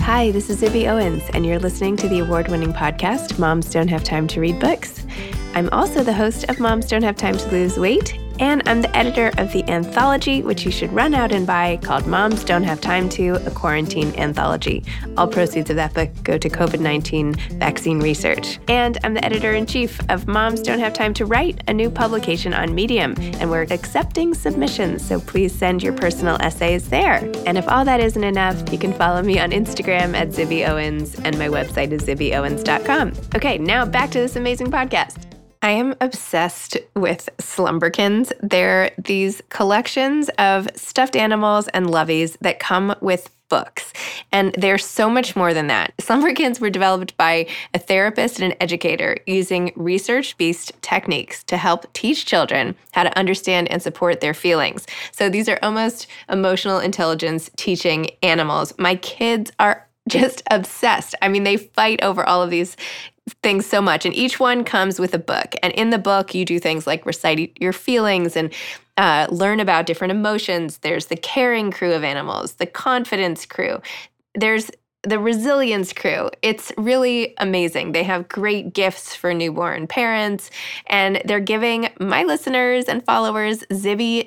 Hi, this is Zibby Owens, and you're listening to the award-winning podcast, Moms Don't Have Time to Read Books. I'm also the host of Moms Don't Have Time to Lose Weight, and I'm the editor of the anthology, which you should run out and buy, called Moms Don't Have Time to, a quarantine anthology. All proceeds of that book go to COVID-19 vaccine research. And I'm the editor-in-chief of Moms Don't Have Time to Write, a new publication on Medium, and we're accepting submissions, so please send your personal essays there. And if all that isn't enough, you can follow me on Instagram at Zibby Owens, and my website is zibbyowens.com. Okay, now back to this amazing podcast. I am obsessed with Slumberkins. They're these collections of stuffed animals and loveys that come with books. And they're so much more than that. Slumberkins were developed by a therapist and an educator using research-based techniques to help teach children how to understand and support their feelings. So these are almost emotional intelligence teaching animals. My kids are just obsessed. I mean, they fight over all of these things so much. And each one comes with a book. And in the book, you do things like recite your feelings and learn about different emotions. There's the caring crew of animals, the confidence crew. There's the resilience crew. It's really amazing. They have great gifts for newborn parents. And they're giving my listeners and followers Zibby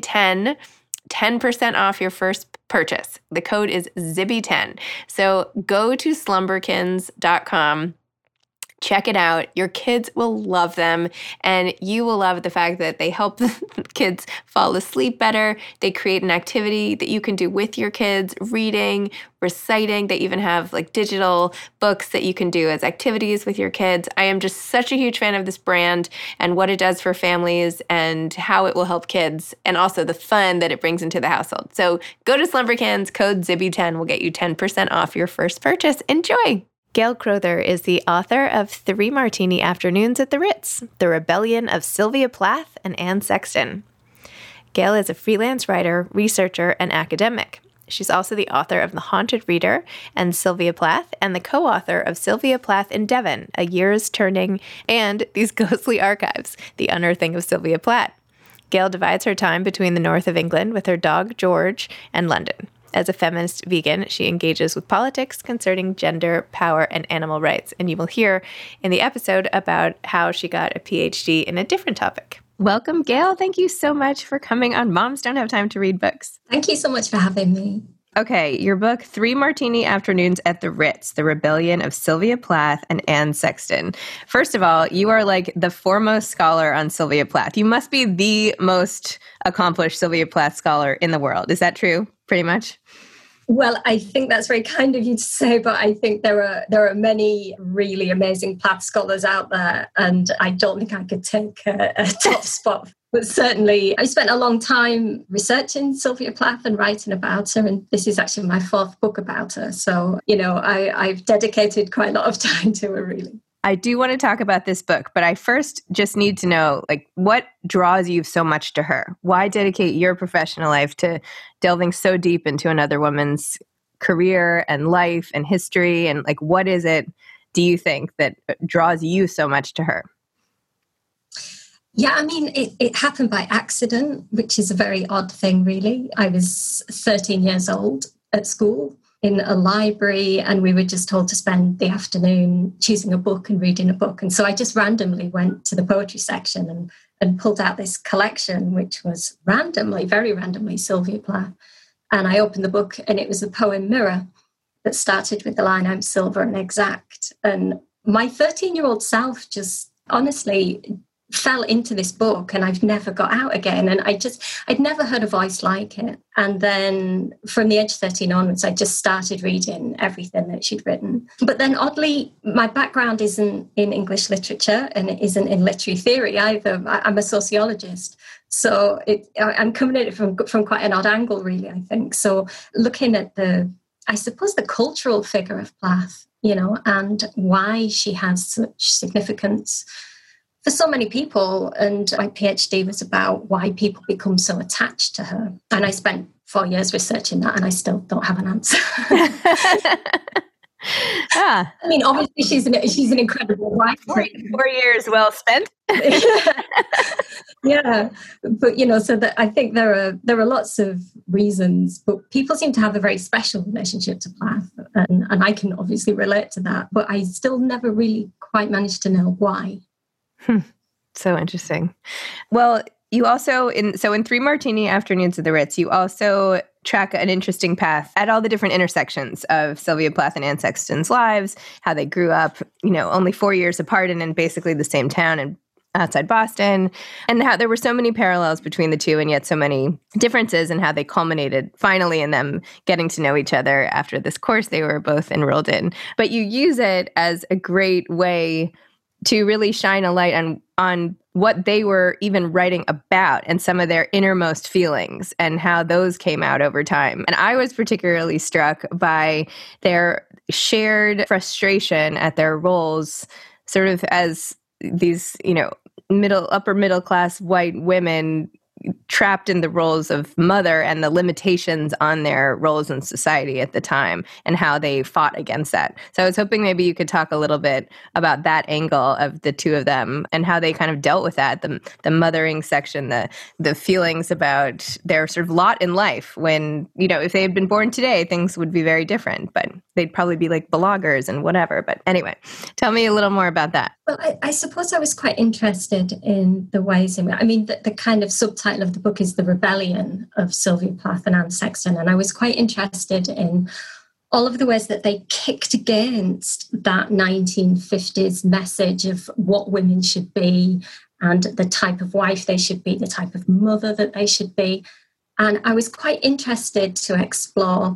10% off your first purchase. The code is Zibby10. So go to slumberkins.com. Check it out. Your kids will love them, and you will love the fact that they help the kids fall asleep better. They create an activity that you can do with your kids, reading, reciting. They even have like digital books that you can do as activities with your kids. I am just such a huge fan of this brand and what it does for families and how it will help kids, and also the fun that it brings into the household. So go to Slumberkins, code Zibby10 will get you 10% off your first purchase. Enjoy! Gail Crowther is the author of 3 Martini Afternoons at the Ritz, The Rebellion of Sylvia Plath and Anne Sexton. Gail is a freelance writer, researcher, and academic. She's also the author of The Haunted Reader and Sylvia Plath, and the co-author of Sylvia Plath in Devon, A Year's Turning, and These Ghostly Archives, The Unearthing of Sylvia Plath. Gail divides her time between the north of England with her dog, George, and London. As a feminist vegan, she engages with politics concerning gender, power, and animal rights. And you will hear in the episode about how she got a PhD in a different topic. Welcome, Gail. Thank you so much for coming on Moms Don't Have Time to Read Books. Thank you so much for having me. Okay, your book, 3 Martini Afternoons at the Ritz, The Rebellion of Sylvia Plath and Anne Sexton. First of all, you are like the foremost scholar on Sylvia Plath. You must be the most accomplished Sylvia Plath scholar in the world. Is that true, pretty much? Well, I think that's very kind of you to say, but I think there are many really amazing Plath scholars out there, and I don't think I could take a top spot. But certainly, I spent a long time researching Sylvia Plath and writing about her, and this is actually my 4th book about her. So, I've dedicated quite a lot of time to her, really. I do want to talk about this book, but I first just need to know, what draws you so much to her? Why dedicate your professional life to delving so deep into another woman's career and life and history? And what is it, do you think, that draws you so much to her? Yeah, I mean, it happened by accident, which is a very odd thing, really. I was 13 years old at school in a library, and we were just told to spend the afternoon choosing a book and reading a book. And so I just randomly went to the poetry section and pulled out this collection, which was very randomly, Sylvia Plath. And I opened the book, and it was the poem Mirror that started with the line, "I'm silver and exact." And my 13-year-old self just honestly fell into this book, and I've never got out again. And I'd never heard a voice like it. And then from the age of 13 onwards, I just started reading everything that she'd written. But then oddly, my background isn't in English literature, and it isn't in literary theory either. I'm a sociologist. So I'm coming at it from quite an odd angle, really, I think. So looking at the cultural figure of Plath, and why she has such significance for so many people. And my PhD was about why people become so attached to her. And I spent 4 years researching that, and I still don't have an answer. I mean, obviously she's an incredible writer. 4 years well spent. Yeah, but so that I think there are lots of reasons, but people seem to have a very special relationship to Plath. And I can obviously relate to that, but I still never really quite managed to know why. So interesting. Well, you also, in 3 Martini Afternoons at the Ritz, you also track an interesting path at all the different intersections of Sylvia Plath and Anne Sexton's lives, how they grew up, only 4 years apart and in basically the same town and outside Boston, and how there were so many parallels between the two and yet so many differences, and how they culminated finally in them getting to know each other after this course they were both enrolled in. But you use it as a great way to really shine a light on what they were even writing about and some of their innermost feelings and how those came out over time. And I was particularly struck by their shared frustration at their roles, sort of as these, upper middle class white women trapped in the roles of mother and the limitations on their roles in society at the time and how they fought against that. So I was hoping maybe you could talk a little bit about that angle of the two of them and how they kind of dealt with that, the mothering section, the feelings about their sort of lot in life when, if they had been born today, things would be very different, but they'd probably be like bloggers and whatever. But anyway, tell me a little more about that. Well, I suppose I was quite interested in the ways in which, the kind of subtitle of the book is The Rebellion of Sylvia Plath and Anne Sexton. And I was quite interested in all of the ways that they kicked against that 1950s message of what women should be and the type of wife they should be, the type of mother that they should be. And I was quite interested to explore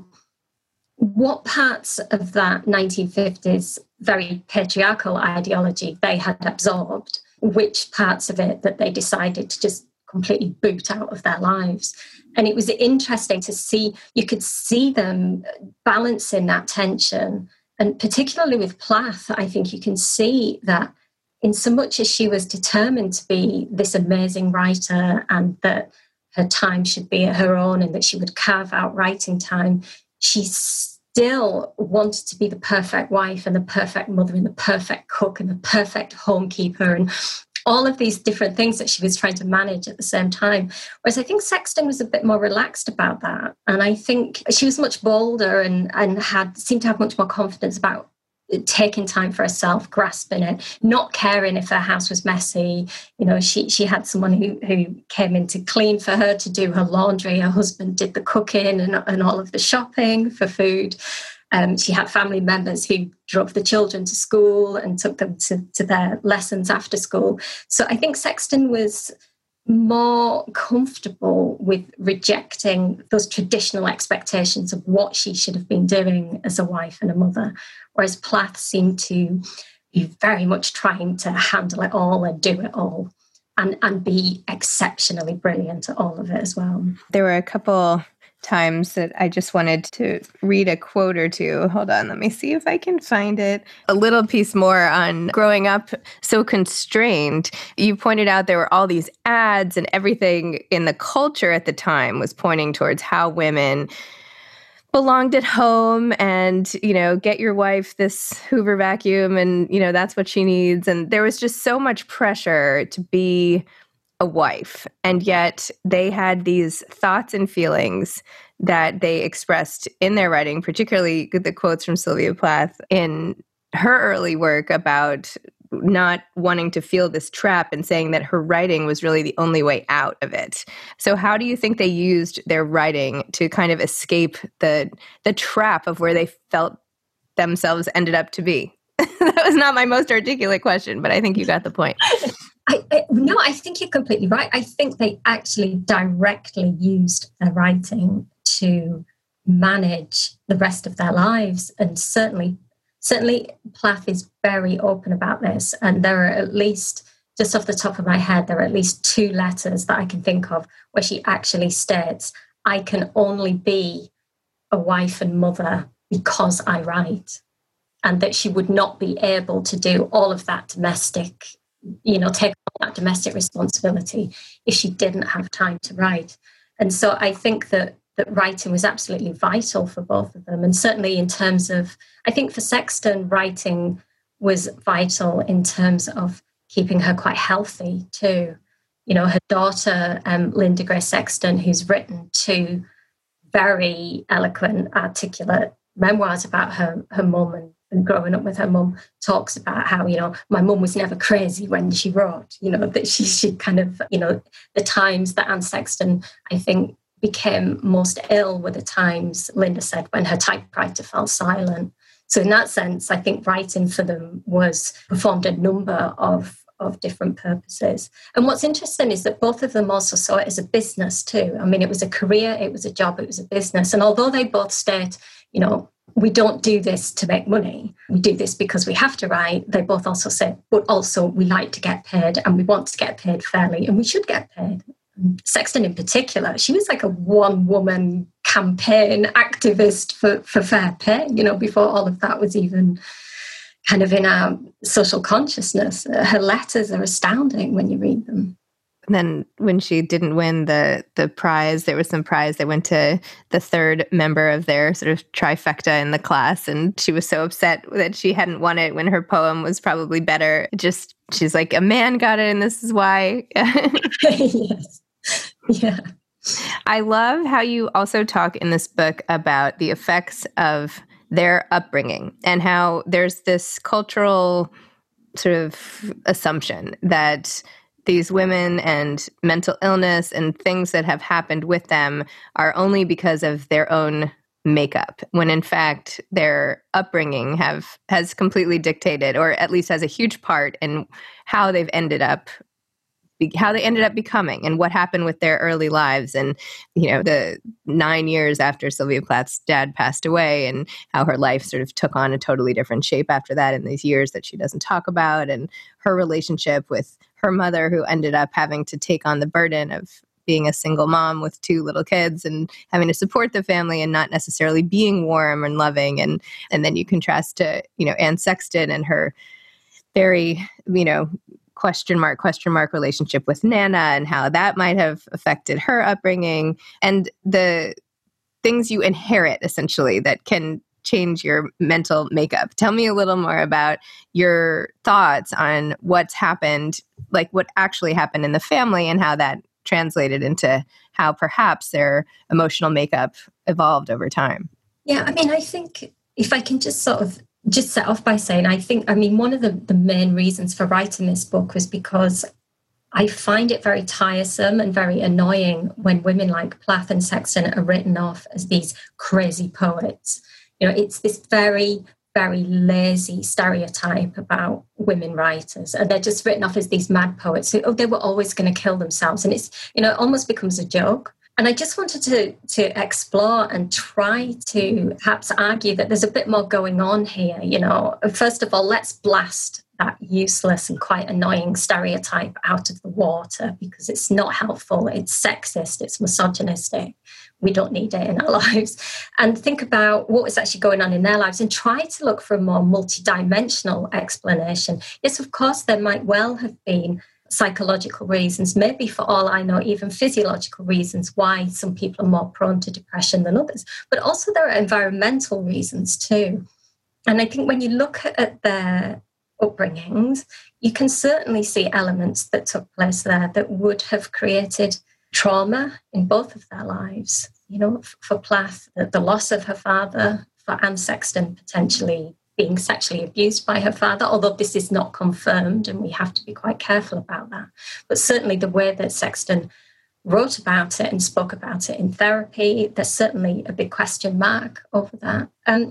what parts of that 1950s very patriarchal ideology they had absorbed, which parts of it that they decided to just completely boot out of their lives. And it was interesting to see, you could see them balancing that tension. And particularly with Plath, I think you can see that in so much as she was determined to be this amazing writer and that her time should be her own and that she would carve out writing time, she still wanted to be the perfect wife and the perfect mother and the perfect cook and the perfect homekeeper and all of these different things that she was trying to manage at the same time. Whereas I think Sexton was a bit more relaxed about that. And I think she was much bolder and seemed to have much more confidence about taking time for herself, grasping it, not caring if her house was messy. She had someone who came in to clean for her, to do her laundry. Her husband did the cooking and all of the shopping for food. She had family members who drove the children to school and took them to their lessons after school. So I think Sexton was more comfortable with rejecting those traditional expectations of what she should have been doing as a wife and a mother, whereas Plath seemed to be very much trying to handle it all and do it all and be exceptionally brilliant at all of it as well. There were a couple times that I just wanted to read a quote or two. Hold on, let me see if I can find it. A little piece more on growing up so constrained. You pointed out there were all these ads and everything in the culture at the time was pointing towards how women belonged at home and, get your wife this Hoover vacuum and, that's what she needs. And there was just so much pressure to be a wife. And yet they had these thoughts and feelings that they expressed in their writing, particularly the quotes from Sylvia Plath in her early work about not wanting to feel this trap and saying that her writing was really the only way out of it. So how do you think they used their writing to kind of escape the trap of where they felt themselves ended up to be? That was not my most articulate question, but I think you got the point. No, I think you're completely right. I think they actually directly used their writing to manage the rest of their lives. And certainly Plath is very open about this. And there are at least, just off the top of my head, there are at least 2 letters that I can think of where she actually states, I can only be a wife and mother because I write. And that she would not be able to do all of that domestic, take on that domestic responsibility if she didn't have time to write. And so I think that writing was absolutely vital for both of them. And certainly in terms of, I think for Sexton, writing was vital in terms of keeping her quite healthy too. Her daughter, Linda Gray Sexton, who's written 2 very eloquent, articulate memoirs about her mum and growing up with her mum, talks about how, my mum was never crazy when she wrote, that she kind of, the times that Anne Sexton, I think, became most ill were the times, Linda said, when her typewriter fell silent. So in that sense, I think writing for them performed a number of different purposes. And what's interesting is that both of them also saw it as a business too. I mean, it was a career, it was a job, it was a business. And although they both state, we don't do this to make money, we do this because we have to write, they both also said, but also we like to get paid and we want to get paid fairly and we should get paid. Sexton in particular, she was like a one-woman campaign activist for fair pay, before all of that was even kind of in our social consciousness. Her letters are astounding when you read them. And then when she didn't win the prize, there was some prize that went to the third member of their sort of trifecta in the class. And she was so upset that she hadn't won it when her poem was probably better. She's like, a man got it and this is why. Yes. Yeah. I love how you also talk in this book about the effects of their upbringing and how there's this cultural sort of assumption that these women and mental illness and things that have happened with them are only because of their own makeup, when in fact their upbringing has completely dictated, or at least has a huge part in how they ended up becoming and what happened with their early lives. And, the 9 years after Sylvia Plath's dad passed away and how her life sort of took on a totally different shape after that in these years that she doesn't talk about, and her relationship with her mother, who ended up having to take on the burden of being a single mom with 2 little kids and having to support the family and not necessarily being warm and loving. And then you contrast to, Anne Sexton and her very, question mark relationship with Nana and how that might have affected her upbringing and the things you inherit essentially that can change your mental makeup. Tell me a little more about your thoughts on what's happened, like what actually happened in the family and how that translated into how perhaps their emotional makeup evolved over time. Yeah, I mean, I think if I can just set off by saying, one of the main reasons for writing this book was because I find it very tiresome and very annoying when women like Plath and Sexton are written off as these crazy poets. It's this very, very lazy stereotype about women writers. And they're just written off as these mad poets who, they were always going to kill themselves. And it's, it almost becomes a joke. And I just wanted to explore and try to perhaps argue that there's a bit more going on here. First of all, let's blast that useless and quite annoying stereotype out of the water because it's not helpful. It's sexist. It's misogynistic. We don't need it in our lives. And think about what was actually going on in their lives and try to look for a more multidimensional explanation. Yes, of course, there might well have been psychological reasons, maybe for all I know, even physiological reasons why some people are more prone to depression than others. But also there are environmental reasons too. And I think when you look at their upbringings, you can certainly see elements that took place there that would have created trauma in both of their lives. For Plath, the loss of her father, for Anne Sexton, potentially being sexually abused by her father, although this is not confirmed and we have to be quite careful about that. But certainly the way that Sexton wrote about it and spoke about it in therapy, there's certainly a big question mark over that.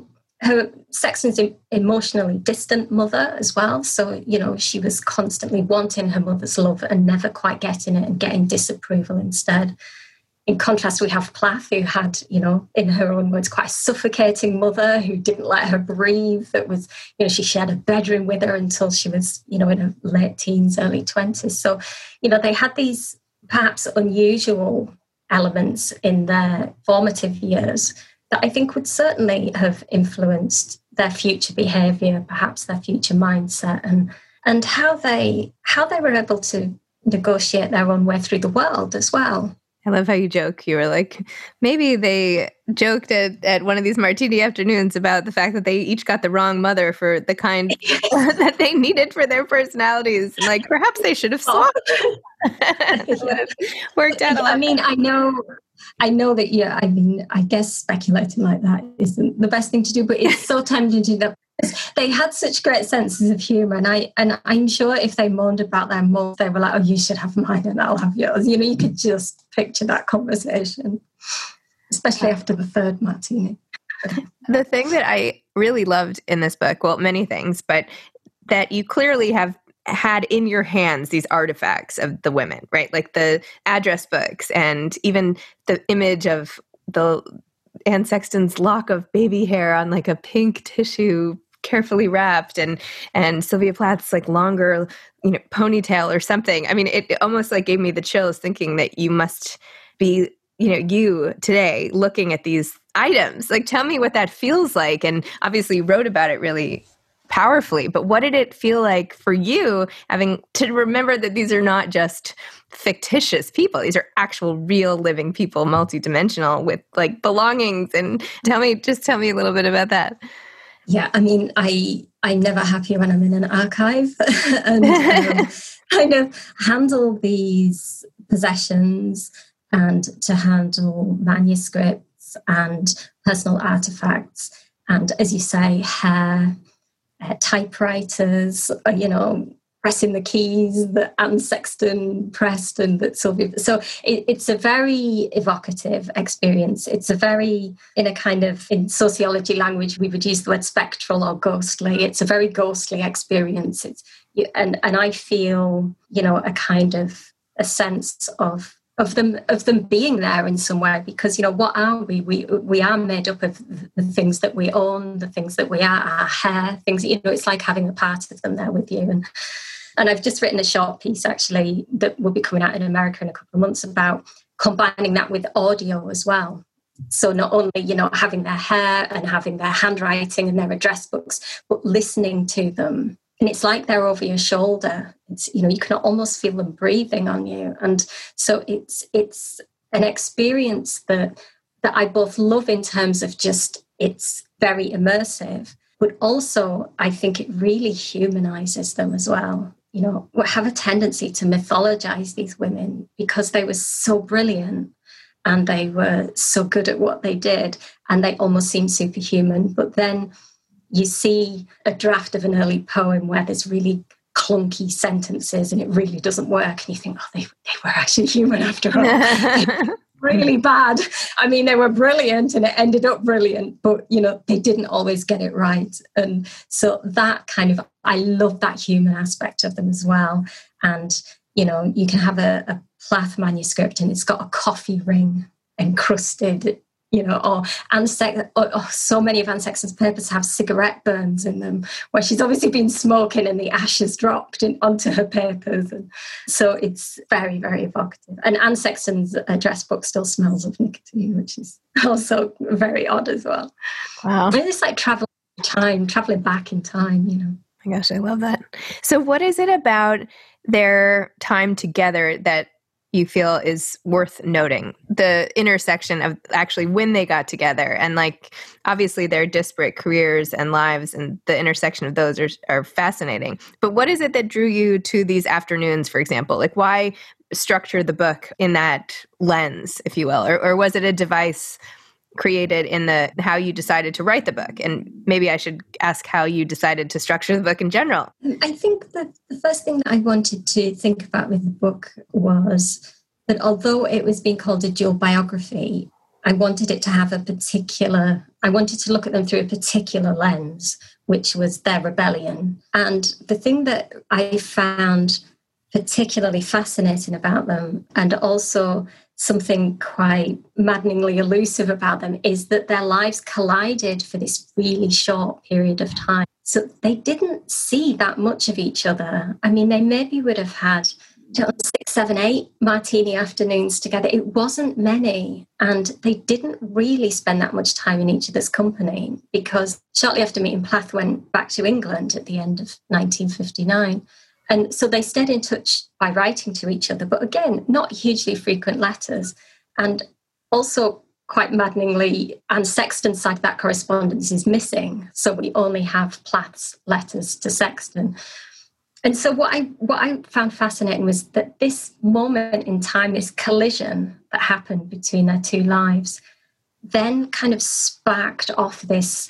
Sexton's emotionally distant mother as well. So, she was constantly wanting her mother's love and never quite getting it and getting disapproval instead. In contrast, we have Plath, who had, in her own words, quite a suffocating mother who didn't let her breathe. That was, she shared a bedroom with her until she was, in her late teens, early 20s. So, they had these perhaps unusual elements in their formative years that I think would certainly have influenced their future behaviour, perhaps their future mindset, and how they were able to negotiate their own way through the world as well. I love how you joke. You were like, maybe they joked at one of these martini afternoons about the fact that they each got the wrong mother for the kind that they needed for their personalities. And like, perhaps they should have swapped. Worked out a lot. I mean, I know I know that, yeah, I mean, I guess speculating like that isn't the best thing to do, but it's so tempting to do that. They had such great senses of humour, and I'm sure if they moaned about their mum, they were like, "Oh, you should have mine, and I'll have yours." You know, you could just picture that conversation, especially after the third martini. The thing that I really loved in this book, well, many things, but that you clearly have had in your hands these artifacts of the women, right? Like the address books and even the image of the Anne Sexton's lock of baby hair on like a pink tissue carefully wrapped, and Sylvia Plath's like longer, ponytail or something. I mean, it almost like gave me the chills thinking that you must be, you today looking at these items. Like, tell me what that feels like. And obviously you wrote about it really powerfully, but what did it feel like for you having to remember that these are not just fictitious people? These are actual real living people, multidimensional with like belongings. And tell me a little bit about that. Yeah, I mean, I'm never happy when I'm in an archive and kind of handle these possessions and to handle manuscripts and personal artifacts. And as you say, hair, typewriters, pressing the keys that Anne Sexton pressed and that Sylvia. So it's a very evocative experience. It's a very, in sociology language, we would use the word spectral or ghostly. It's a very ghostly experience. And I feel, a kind of a sense of them being there in some way, because what are we? We are made up of the things that we own, the things that we are, our hair, things. It's like having a part of them there with you. And I've just written a short piece actually that will be coming out in America in a couple of months about combining that with audio as well. So not only having their hair and having their handwriting and their address books, but listening to them. And it's like they're over your shoulder. It's, you can almost feel them breathing on you. And so it's an experience that I both love in terms of just, it's very immersive, but also I think it really humanizes them as well. We have a tendency to mythologize these women because they were so brilliant and they were so good at what they did and they almost seem superhuman. But then you see a draft of an early poem where there's really clunky sentences and it really doesn't work. And you think, they were actually human after all. Really bad. I mean, they were brilliant and it ended up brilliant, but, they didn't always get it right. And so that I love that human aspect of them as well. And, you can have a Plath manuscript and it's got a coffee ring encrusted, or so many of Anne Sexton's papers have cigarette burns in them where she's obviously been smoking and the ashes dropped onto her papers. And so it's very, very evocative. And Anne Sexton's address book still smells of nicotine, which is also very odd as well. Wow. And it's like traveling back in time, Oh my gosh, I love that. So what is it about their time together that you feel is worth noting? The intersection of actually when they got together and obviously their disparate careers and lives and the intersection of those are fascinating. But what is it that drew you to these afternoons, for example? Why structure the book in that lens, if you will? Or was it a device created in how you decided to write the book? And maybe I should ask how you decided to structure the book in general. I think that the first thing that I wanted to think about with the book was that although it was being called a dual biography, I wanted it to have I wanted to look at them through a particular lens, which was their rebellion. And the thing that I found particularly fascinating about them, and also something quite maddeningly elusive about them, is that their lives collided for this really short period of time. So they didn't see that much of each other. I mean, they maybe would have had 6, 7, 8 martini afternoons together. It wasn't many. And they didn't really spend that much time in each other's company because shortly after meeting Plath went back to England at the end of 1959. And so they stayed in touch by writing to each other, but again, not hugely frequent letters. And also, quite maddeningly, Anne Sexton's side of that correspondence is missing. So we only have Plath's letters to Sexton. And so what I found fascinating was that this moment in time, this collision that happened between their two lives, then kind of sparked off this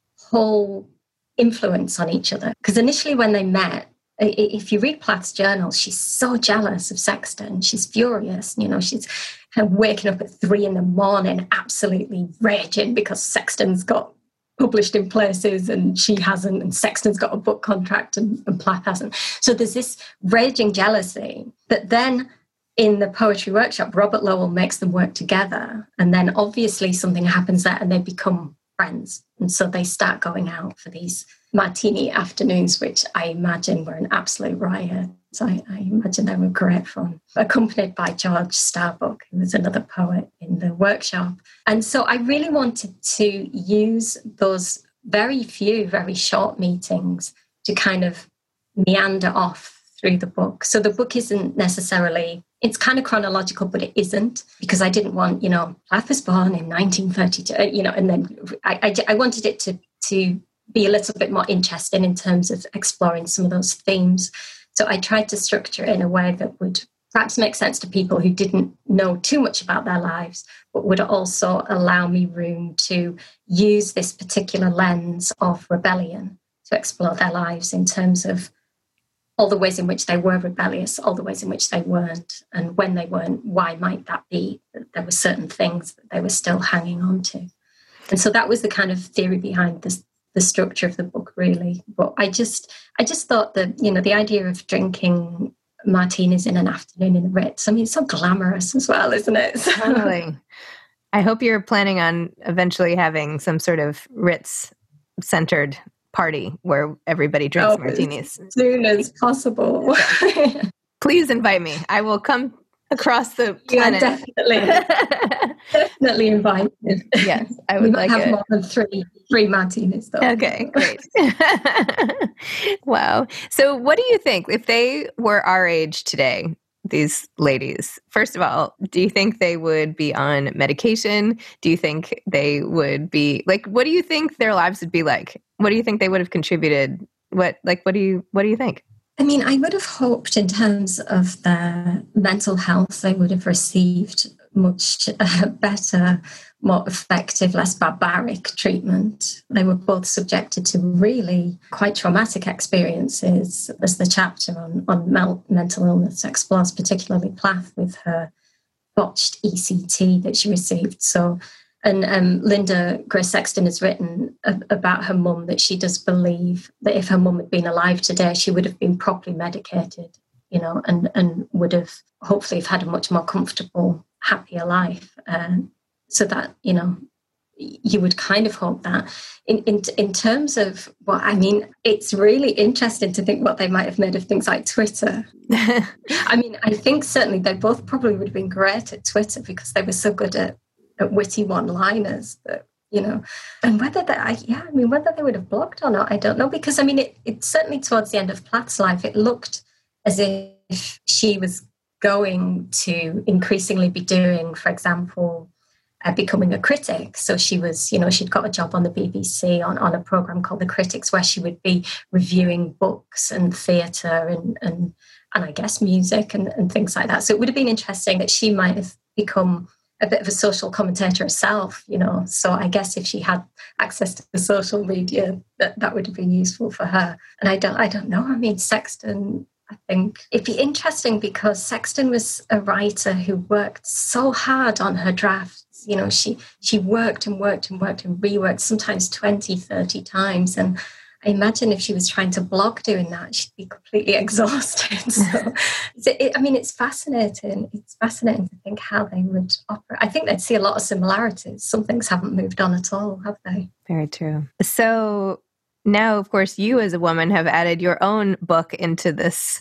whole influence on each other. Because initially when they met, if you read Plath's journal, she's so jealous of Sexton. She's furious. She's kind of waking up at 3 a.m, absolutely raging because Sexton's got published in places and she hasn't, and Sexton's got a book contract and Plath hasn't. So there's this raging jealousy. But then in the poetry workshop, Robert Lowell makes them work together. And then obviously something happens there and they become friends. And so they start going out for these martini afternoons, which I imagine were an absolute riot. So I imagine they were great fun, accompanied by George Starbuck, who was another poet in the workshop. And so I really wanted to use those very few, very short meetings to kind of meander off through the book. So the book isn't necessarily, it's kind of chronological, but it isn't, because I didn't want, Plath was born in 1932, and then I wanted it to be a little bit more interesting in terms of exploring some of those themes. So I tried to structure it in a way that would perhaps make sense to people who didn't know too much about their lives, but would also allow me room to use this particular lens of rebellion to explore their lives in terms of all the ways in which they were rebellious, all the ways in which they weren't, and when they weren't, why might that be? That there were certain things that they were still hanging on to. And so that was the kind of theory behind the structure of the book, really. But I just thought that, the idea of drinking martinis in an afternoon in the Ritz, it's so glamorous as well, isn't it? Totally. I hope you're planning on eventually having some sort of Ritz-centered party where everybody drinks martinis. As soon as possible. Please invite me. I will come across the planet. Definitely invited. Yes, I would like have more than three martinis, though. Okay, great. Wow. So what do you think, if they were our age today, these ladies, first of all, do you think they would be on medication? Do you think they would be what do you think their lives would be like? What do you think they would have contributed? What do you think? I mean, I would have hoped in terms of their mental health, they would have received much better, more effective, less barbaric treatment. They were both subjected to really quite traumatic experiences, as the chapter on mental illness explores, particularly Plath with her botched ECT that she received. So, and Linda Gray Sexton has written about her mum that she does believe that if her mum had been alive today, she would have been properly medicated, and would have hopefully have had a much more comfortable, happier life. So that, you would kind of hope that. In terms of it's really interesting to think what they might have made of things like Twitter. I mean, I think certainly they both probably would have been great at Twitter because they were so good at witty one-liners that, and whether they would have blogged or not, I don't know, because it certainly towards the end of Plath's life, it looked as if she was going to increasingly be doing, for example, becoming a critic. So she was, she'd got a job on the BBC on a programme called The Critics, where she would be reviewing books and theatre and I guess music and things like that. So it would have been interesting that she might have become a bit of a social commentator herself, So I guess if she had access to the social media, that would have been useful for her. And I don't know. I mean, Sexton, I think it'd be interesting because Sexton was a writer who worked so hard on her drafts. She worked and worked and worked and reworked, sometimes 20, 30 times. And I imagine if she was trying to blog doing that, she'd be completely exhausted. So, it's fascinating. It's fascinating to think how they would operate. I think they'd see a lot of similarities. Some things haven't moved on at all, have they? Very true. So now, of course, you as a woman have added your own book into this,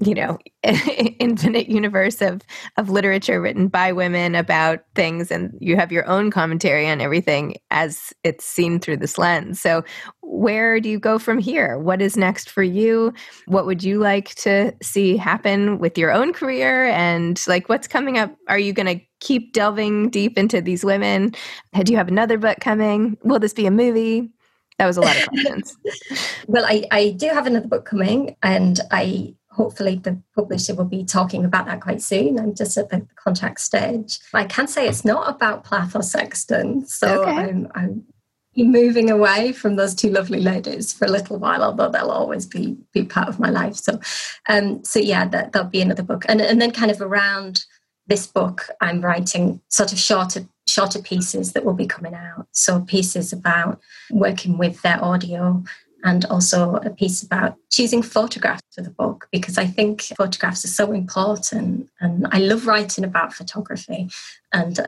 infinite universe of literature written by women about things, and you have your own commentary on everything as it's seen through this lens. So where do you go from here? What is next for you? What would you like to see happen with your own career? And what's coming up? Are you going to keep delving deep into these women? Do you have another book coming? Will this be a movie? That was a lot of questions. Well, I do have another book coming, and hopefully the publisher will be talking about that quite soon. I'm just at the contract stage. I can say it's not about Plath or Sexton, so okay. I'm moving away from those two lovely ladies for a little while, although they'll always be part of my life. So yeah, there'll be another book, and then kind of around this book, I'm writing sort of shorter pieces that will be coming out. So pieces about working with their audio, and also a piece about choosing photographs for the book, because I think photographs are so important, and I love writing about photography. And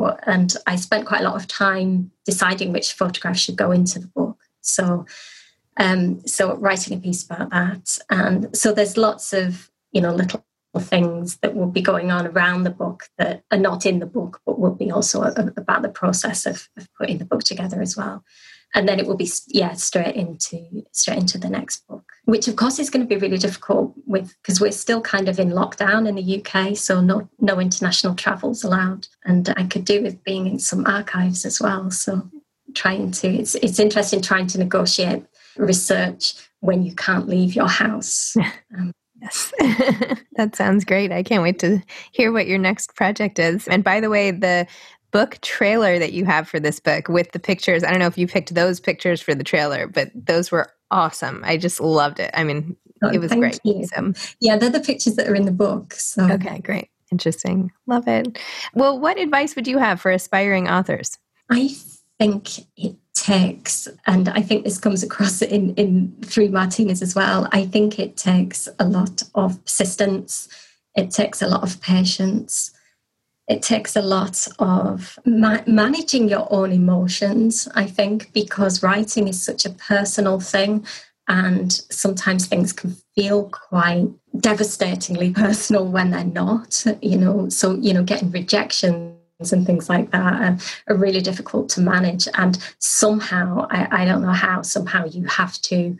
I spent quite a lot of time deciding which photographs should go into the book. So writing a piece about that. And so there's lots of, little things that will be going on around the book that are not in the book, but will be also about the process of putting the book together as well. And then it will be, straight into the next book, which of course is going to be really difficult because we're still kind of in lockdown in the UK, so no international travels allowed. And I could do with being in some archives as well. So it's interesting trying to negotiate research when you can't leave your house. Yes, that sounds great. I can't wait to hear what your next project is. And by the way, the book trailer that you have for this book with the pictures, I don't know if you picked those pictures for the trailer, but those were awesome. I just loved it. I mean, it was great. So, yeah, they're the pictures that are in the book. So. Okay, great. Interesting. Love it. Well, what advice would you have for aspiring authors? I think it takes, and I think this comes across in through Martinez as well, I think it takes a lot of persistence. It takes a lot of patience. It takes a lot of managing your own emotions, I think, because writing is such a personal thing, and sometimes things can feel quite devastatingly personal when they're not, So, getting rejections and things like that are really difficult to manage. And somehow, I don't know how, somehow you have to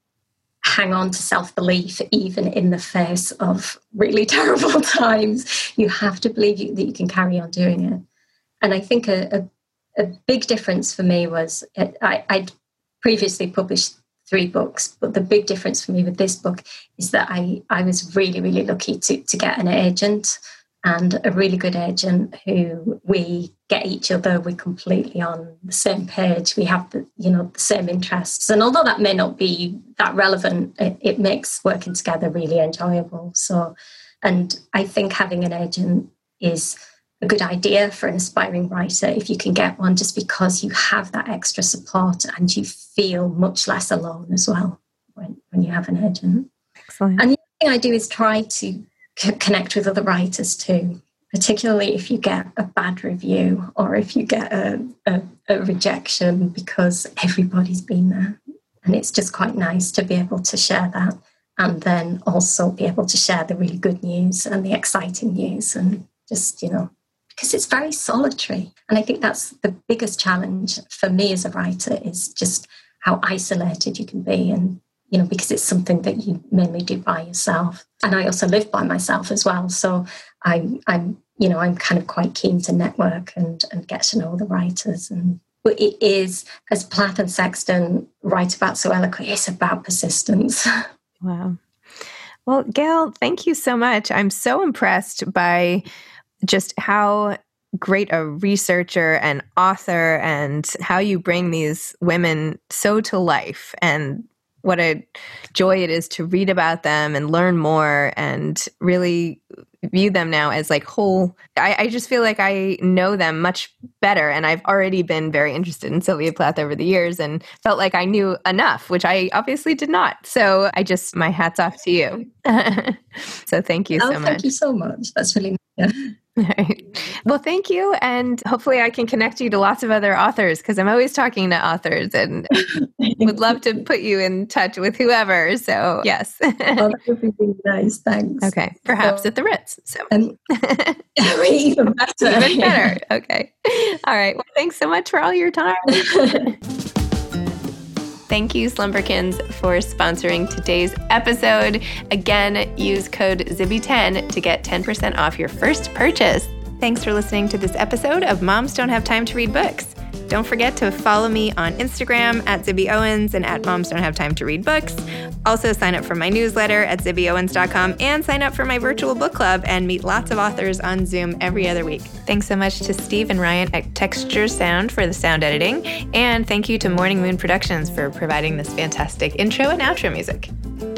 hang on to self-belief even in the face of really terrible times. You have to believe that you can carry on doing it. And I think a big difference for me was I'd previously published 3 books, but the big difference for me with this book is that I was really, really lucky to get an agent, and a really good agent who we get each other. We're completely on the same page. We have the same interests. And although that may not be that relevant, it makes working together really enjoyable. So, and I think having an agent is a good idea for an aspiring writer if you can get one, just because you have that extra support and you feel much less alone as well when you have an agent. Excellent. And the other thing I do is try to connect with other writers too, particularly if you get a bad review or if you get a rejection, because everybody's been there. And it's just quite nice to be able to share that, and then also be able to share the really good news and the exciting news, and just, because it's very solitary. And I think that's the biggest challenge for me as a writer, is just how isolated you can be, and because it's something that you mainly do by yourself. And I also live by myself as well. So I'm kind of quite keen to network and get to know the writers. But it is, as Plath and Sexton write about so eloquently, it's about persistence. Wow. Well, Gail, thank you so much. I'm so impressed by just how great a researcher and author, and how you bring these women so to life, and what a joy it is to read about them and learn more, and really view them now as like whole. I just feel like I know them much better, and I've already been very interested in Sylvia Plath over the years and felt like I knew enough, which I obviously did not. So my hat's off to you. So thank you so much. Thank you so much. That's really nice. Right. Well, thank you. And hopefully I can connect you to lots of other authors, because I'm always talking to authors and would love to put you in touch with whoever. So yes. That would be really nice. Thanks. Okay. Perhaps at the Ritz. So even better. Even better. Okay. All right. Well, thanks so much for all your time. Thank you, Slumberkins, for sponsoring today's episode. Again, use code Zibby10 to get 10% off your first purchase. Thanks for listening to this episode of Moms Don't Have Time to Read Books. Don't forget to follow me on Instagram at Zibby Owens and at Moms Don't Have Time to Read Books. Also sign up for my newsletter at zibbyowens.com and sign up for my virtual book club and meet lots of authors on Zoom every other week. Thanks so much to Steve and Ryan at Texture Sound for the sound editing. And thank you to Morning Moon Productions for providing this fantastic intro and outro music.